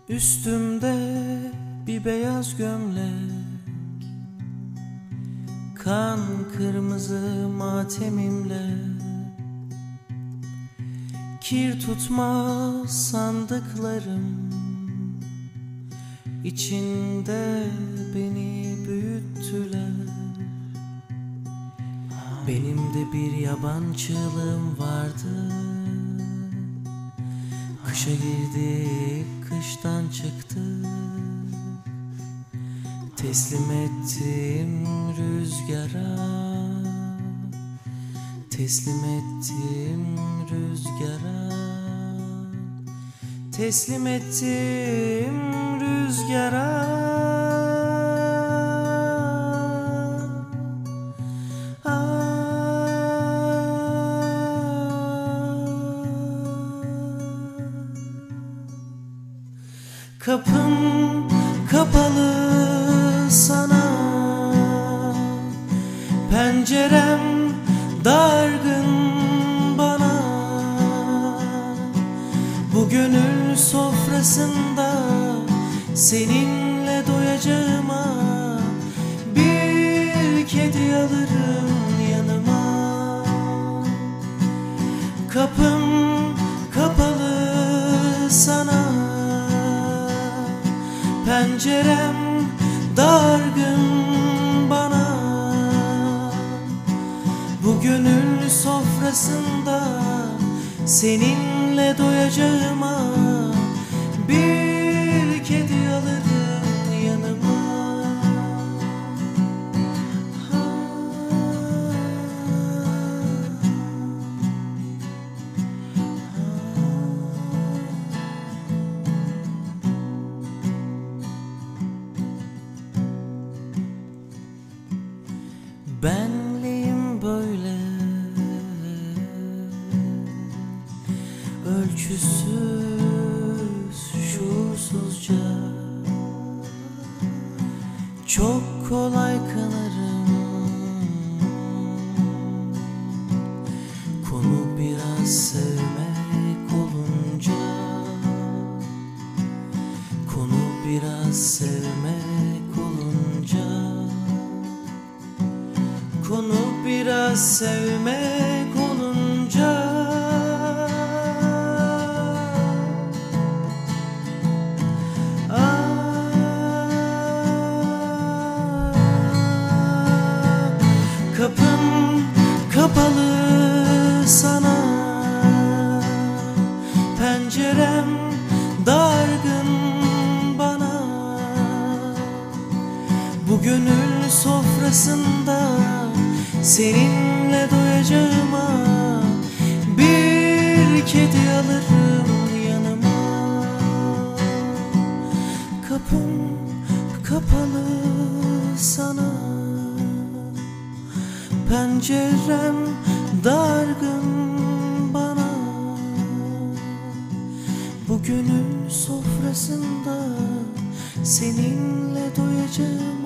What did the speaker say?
Üstümde bir beyaz gömlek, kan kırmızı matemimle, kir tutmaz sandıklarım, içinde beni büyüttüler. Benim de bir yabancılığım vardı. Kışa girdik, kıştan çıktık. Teslim ettim rüzgara, teslim ettim rüzgara, teslim ettim rüzgara. Kapım kapalı sana, pencerem dargın bana. Bu gönül sofrasında seninle doyacağıma bir kedi alırım yanıma. Kapım kapalı sana, pencerem dargın bana. Bu gönül sofrasında seninle doyacağıma bir kedi alırım yanıma. Benliğim böyle, ölçüsüz, şuursuzca. Çok kolay kanarım. Konu biraz sevmek olunca, konu biraz sevmek olunca, konu biraz sevmek olunca. Kapım kapalı sana, pencerem dargın bana. Bu gönül sofrasında seninle doyacağıma bir kedi alırım yanıma. Kapım kapalı sana, pencerem dargın bana. Bu gönül sofrasında seninle doyacağım